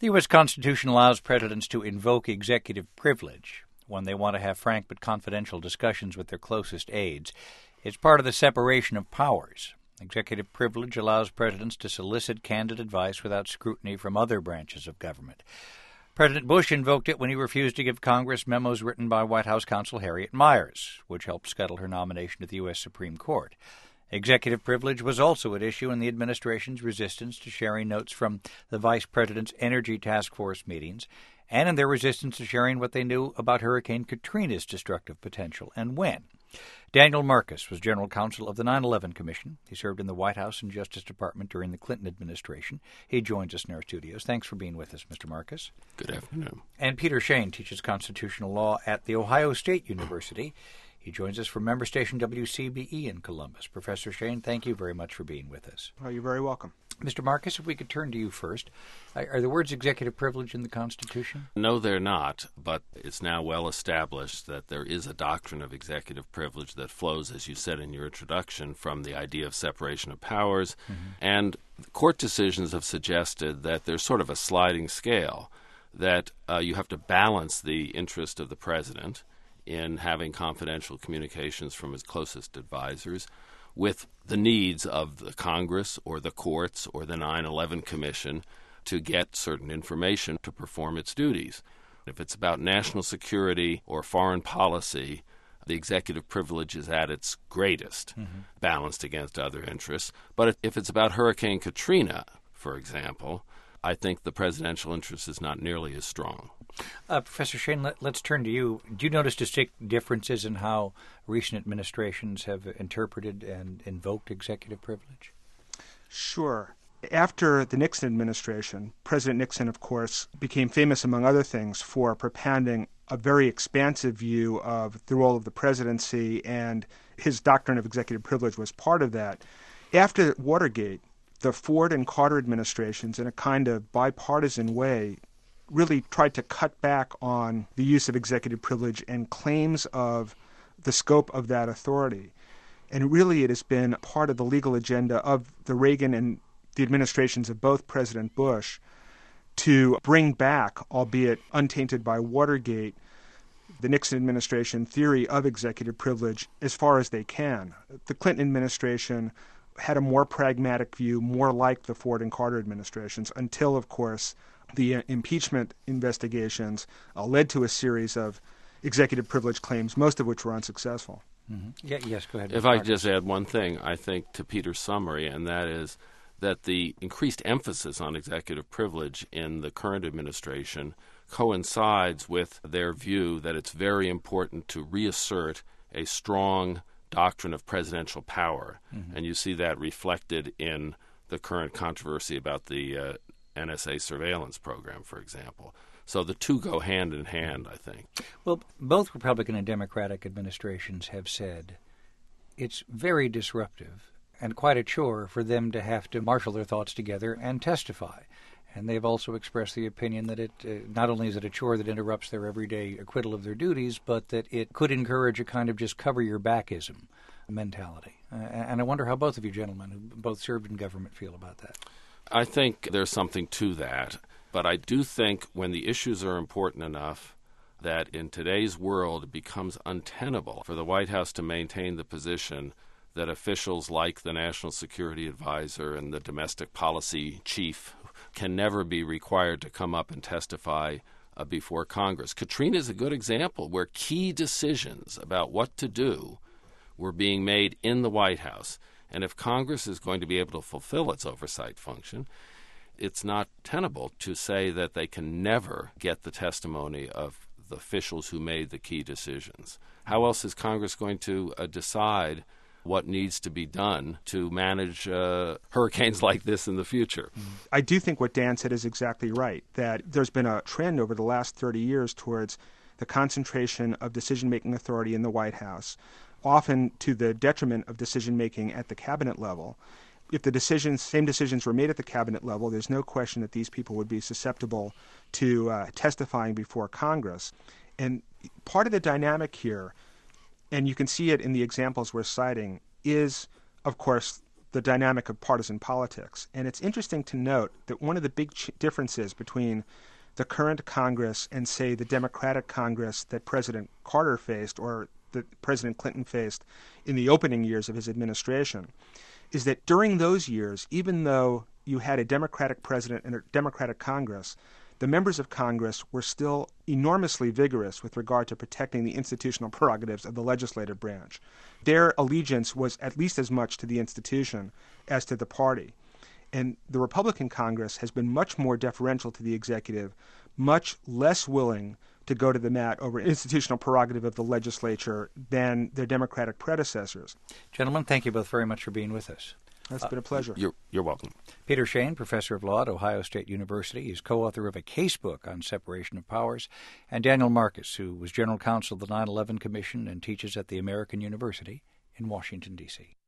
The U.S. Constitution allows presidents to invoke executive privilege when they want to have frank but confidential discussions with their closest aides. It's part of the separation of powers. Executive privilege allows presidents to solicit candid advice without scrutiny from other branches of government. President Bush invoked it when he refused to give Congress memos written by White House counsel Harriet Miers, which helped scuttle her nomination to the U.S. Supreme Court. Executive privilege was also at issue in the administration's resistance to sharing notes from the vice president's Energy Task Force meetings and in their resistance to sharing what they knew about Hurricane Katrina's destructive potential and when. Daniel Marcus was general counsel of the 9/11 Commission. He served in the White House and Justice Department during the Clinton administration. He joins us in our studios. Thanks for being with us, Mr. Marcus. Good afternoon. And Peter Shane teaches constitutional law at The Ohio State University. He joins us from member station WCBE in Columbus. Professor Shane, thank you very much for being with us. Oh, you're very welcome. Mr. Marcus, if we could turn to you first. Are the words executive privilege in the Constitution? No, they're not, but it's now well established that there is a doctrine of executive privilege that flows, as you said in your introduction, from the idea of separation of powers. And court decisions have suggested that there's sort of a sliding scale, that you have to balance the interest of the president in having confidential communications from his closest advisors with the needs of the Congress or the courts or the 9/11 Commission to get certain information to perform its duties. If it's about national security or foreign policy, the executive privilege is at its greatest, balanced against other interests. But if it's about Hurricane Katrina, for example, I think the presidential interest is not nearly as strong. Professor Shane, let's turn to you. Do you notice distinct differences in how recent administrations have interpreted and invoked executive privilege? Sure. After the Nixon administration, President Nixon, of course, became famous, among other things, for propounding a very expansive view of the role of the presidency, and his doctrine of executive privilege was part of that. After Watergate, the Ford and Carter administrations, in a kind of bipartisan way, really tried to cut back on the use of executive privilege and claims of the scope of that authority. And really it has been part of the legal agenda of the Reagan and the administrations of both President Bush to bring back, albeit untainted by Watergate, the Nixon administration theory of executive privilege as far as they can. The Clinton administration had a more pragmatic view, more like the Ford and Carter administrations, until, of course, the impeachment investigations led to a series of executive privilege claims, most of which were unsuccessful. Yes, go ahead. If I could just add one thing, I think, to Peter's summary, and that is that the increased emphasis on executive privilege in the current administration coincides with their view that it's very important to reassert a strong doctrine of presidential power. And you see that reflected in the current controversy about the NSA surveillance program, for example. So the two go hand in hand, I think. Well, both Republican and Democratic administrations have said it's very disruptive and quite a chore for them to have to marshal their thoughts together and testify. And they've also expressed the opinion that it not only is it a chore that interrupts their everyday acquittal of their duties, but that it could encourage a kind of just cover-your-backism mentality. And I wonder how both of you gentlemen, who both served in government, feel about that. I think there's something to that, but I do think when the issues are important enough that in today's world it becomes untenable for the White House to maintain the position that officials like the National Security Advisor and the Domestic Policy Chief can never be required to come up and testify before Congress. Katrina is a good example where key decisions about what to do were being made in the White House. And if Congress is going to be able to fulfill its oversight function, it's not tenable to say that they can never get the testimony of the officials who made the key decisions. How else is Congress going to decide what needs to be done to manage hurricanes like this in the future? I do think what Dan said is exactly right, that there's been a trend over the last 30 years towards the concentration of decision-making authority in the White House, often to the detriment of decision-making at the cabinet level. If the same decisions were made at the cabinet level, there's no question that these people would be susceptible to testifying before Congress. And part of the dynamic here, and you can see it in the examples we're citing, is, of course, the dynamic of partisan politics. And it's interesting to note that one of the big differences between the current Congress and, say, the Democratic Congress that President Carter faced or that President Clinton faced in the opening years of his administration is that during those years, even though you had a Democratic president and a Democratic Congress, the members of Congress were still enormously vigorous with regard to protecting the institutional prerogatives of the legislative branch. Their allegiance was at least as much to the institution as to the party. And the Republican Congress has been much more deferential to the executive, much less willing to go to the mat over institutional prerogative of the legislature than their Democratic predecessors. Gentlemen, thank you both very much for being with us. That's been a pleasure. You're welcome. Peter Shane, professor of law at Ohio State University, is co-author of a casebook on separation of powers, and Daniel Marcus, who was general counsel of the 9/11 Commission and teaches at the American University in Washington, D.C.